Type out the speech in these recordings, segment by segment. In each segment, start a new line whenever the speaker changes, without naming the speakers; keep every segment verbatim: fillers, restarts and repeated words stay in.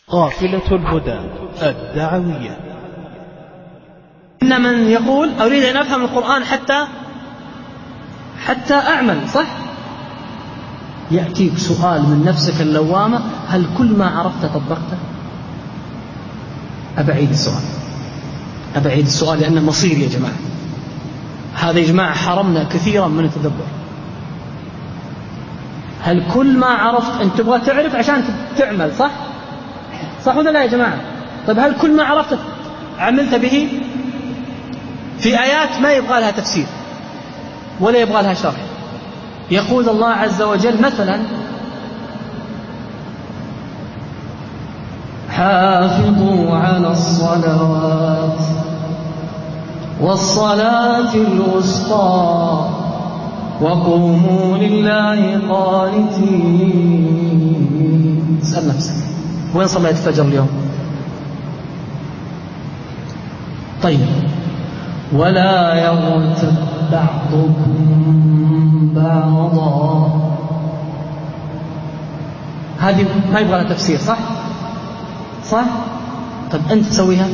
قافلة الهدى الدعوية.
إن من يقول أريد أن أفهم القرآن حتى حتى أعمل، صح؟ يأتيك سؤال من نفسك اللوامة: هل كل ما عرفت طبقته؟ أبعيد السؤال أبعيد السؤال لأنه مصير يا جماعة. هذا يا جماعة حرمنا كثيرا من التدبر. هل كل ما عرفت أن تبغى تعرف عشان تعمل، صح؟ صح ولا لا يا جماعة؟ طيب هل كل ما عرفت عملت به؟ في آيات ما يبغى لها تفسير ولا يبغى لها شرح. يقول الله عز وجل مثلا: حافظوا على الصلوات والصلاة الوسطى وقوموا لله قانتين. اسأل نفسك: وين صليت الفجر اليوم؟ طيب: ولا يغتب بعضكم بعضا. هذه ما يبغى لها تفسير، صح؟ صح؟ طيب أنت تسويها؟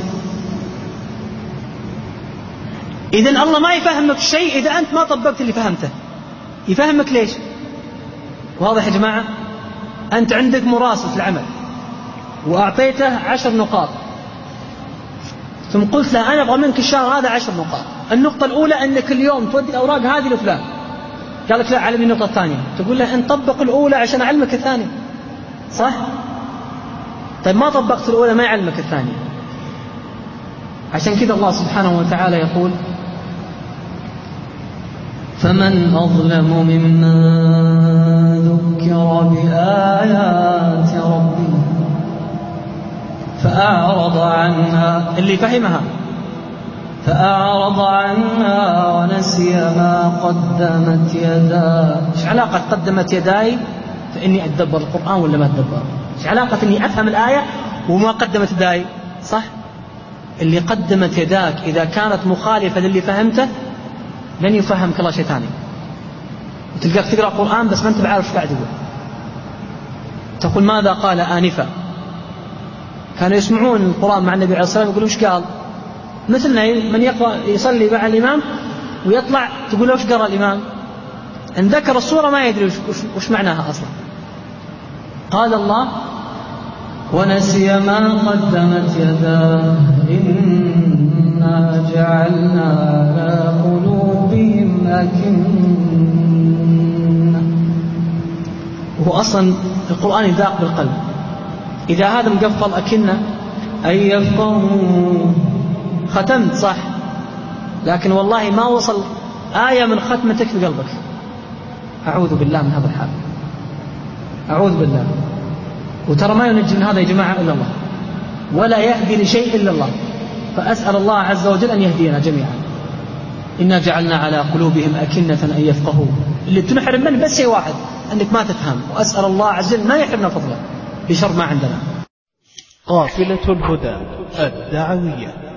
إذن الله ما يفهمك شيء إذا أنت ما طبقت اللي فهمته. يفهمك ليش؟ واضح يا جماعة؟ أنت عندك مراسل في العمل وأعطيته عشر نقاط، ثم قلت له: أنا أبغى منك الشهر هذا عشر نقاط. النقطة الأولى أنك اليوم تودي الأوراق هذه لفلان. قال لك: لا، علمني النقطة الثانية. تقول له: أن طبق الأولى عشان أعلمك الثانية، صح؟ طيب ما طبقت الأولى ما يعلمك الثانية. عشان كذا الله سبحانه وتعالى يقول: فمن أظلم ممن ذكر بآيات ربه فأعرض عنها. اللي فهمها فأعرض عنها ونسي ما قدمت يداه. إيش علاقة قدمت يداي فإني أتدبر القرآن ولا ما أتدبر؟ إيش علاقة إني أفهم الآية وما قدمت يداي؟ صح؟ اللي قدمت يداك إذا كانت مخالفة للي فهمته لن يفهمك الله شيء ثاني. وتلقاك تقرأ القرآن بس ما أنت بعارف ايش قاعد يقول. تقول: ماذا قال آنفا؟ كانوا يسمعون القرآن مع النبي عليه الصلاة والسلام يقولون: ايش قال؟ مثلنا من يقرأ يصلي مع الإمام ويطلع تقول له: ايش قرأ الإمام؟ إن ذكر الصورة ما يدري وش معناها أصلا. قال الله: ونسي ما قدمت يداه إنا جعلنا على قلوبهم أكنة. وهو أصلا القرآن يذاق بالقلب. إذا هذا مقفل أكنة أي يفقهوا. ختمت صح، لكن والله ما وصل آية من ختمتك في قلبك. أعوذ بالله من هذا الحال، أعوذ بالله. وترى ما ينجي من هذا يا جماعة إلا الله، ولا يهدي لشيء إلا الله. فأسأل الله عز وجل أن يهدينا جميعا. إنا جعلنا على قلوبهم أكنة أن يفقهوا. اللي تنحرم منه بس شيء واحد، أنك ما تفهم. وأسأل الله عز وجل ما يحرمنا فضله بشر ما عندنا.
قافلة الهدى الدعوية.